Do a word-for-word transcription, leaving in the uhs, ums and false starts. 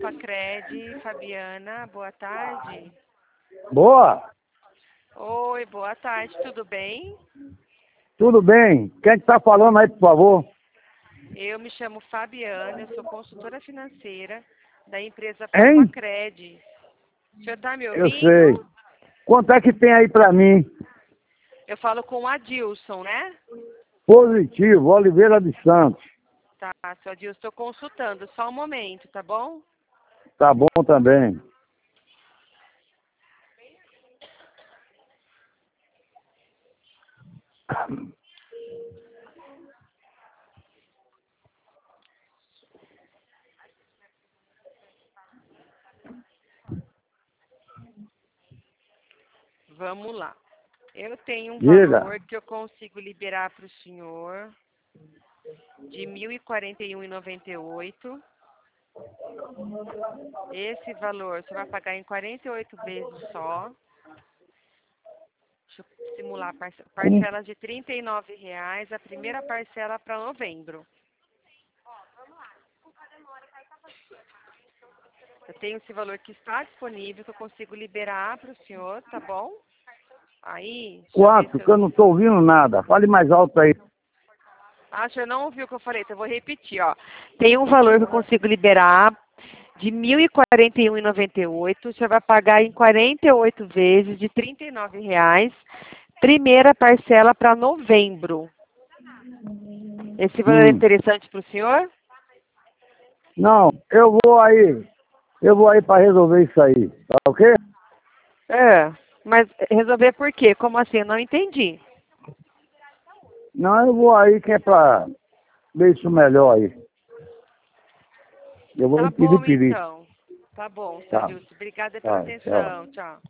Papacred, Fabiana, boa tarde. Boa, Oi, boa tarde, tudo bem? tudo bem? Quem é que tá falando aí, por favor? Eu me chamo Fabiana, eu sou consultora financeira da empresa Hein? Papacred. O senhor está me Eu sei. ouvindo? Quanto é que tem aí pra mim? Eu falo com o Adilson, né? Positivo, Oliveira de Santos. Tá, seu Adilson, estou consultando, só um momento, tá bom? Tá bom também. Vamos lá. Eu tenho um Diga. valor que eu consigo liberar para o senhor de mil e quarenta e um reais e noventa e oito centavos. Esse valor você vai pagar em quarenta e oito vezes só. Deixa eu simular parce- Como? parcelas de trinta e nove reais, a primeira parcela para novembro. Eu tenho esse valor que está disponível, que eu consigo liberar para o senhor, tá bom? Aí, deixa eu ver Quanto? se Que eu eu... não tô ouvindo nada. Fale mais alto aí. Ah, o senhor não ouviu o que eu falei, então eu vou repetir, ó. Tem um valor que eu consigo liberar de mil e quarenta e um reais e noventa e oito centavos. Você vai pagar em quarenta e oito vezes de trinta e nove reais. Primeira parcela para novembro. Esse valor é Hum. interessante para o senhor? Não, eu vou aí. Eu vou aí pra resolver isso aí. Tá ok? É. Mas resolver por quê? Como assim? Eu não entendi. Não, eu vou aí que é pra ver isso melhor aí. Eu vou Tá pedir bom, pedir. então. Tá bom, seu Tá, Adilson. Obrigada pela tá, tchau. atenção. Tchau.